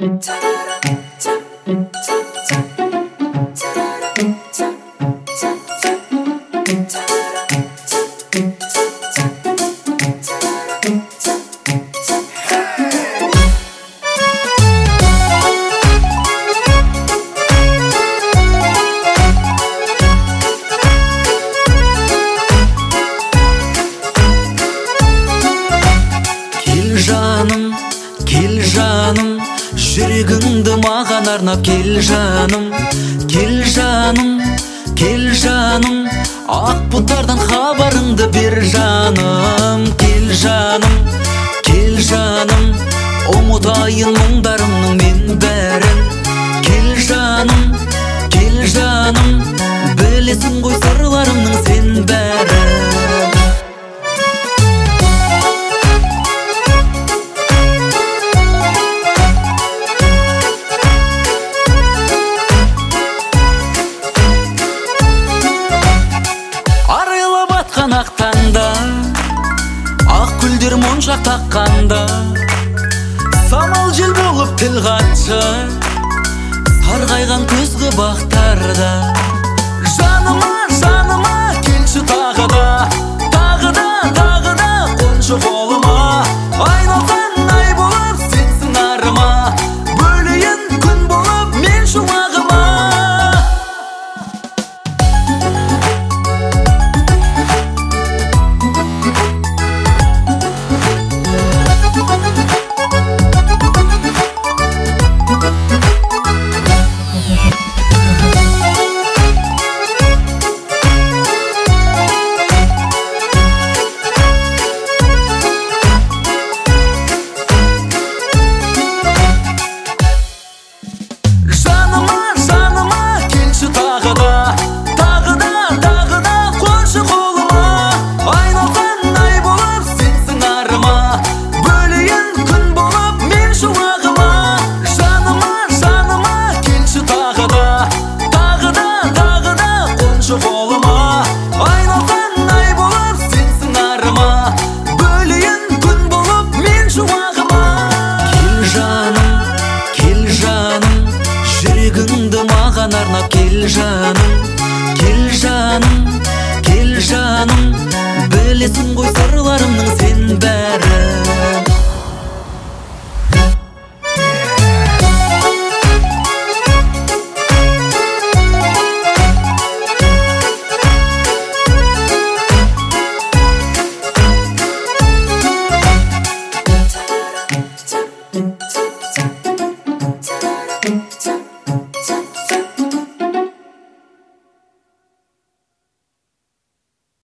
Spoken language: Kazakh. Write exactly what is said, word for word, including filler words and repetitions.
Жаным, кел жаным, жүрегіңді маған арнап кел жаным, кел жаным, кел жаным, ақ бұлттардан хабарыңды бер жаным, кел жаным, кел жаным, ұмытайын мұңдарымның мен бәрін, кел жаным, кел жаным, білесің ғой сырларымның сен бәрін. Ақтаңда ақ гүлдер моншақ таққанда, самал жел болып тіл қатшы сарғайған көзгі бақтарда. Жаныма, жаныма келші тағы да, тағы да, тағы да қоншы қолыма. Айналсаң ай болып сенсің арыма, бөлейін күн болып мен шумағыма. Маған арнап кел жаным, кел жаным, кел жаным, білесің ғой сырларымның сен бәрін. It's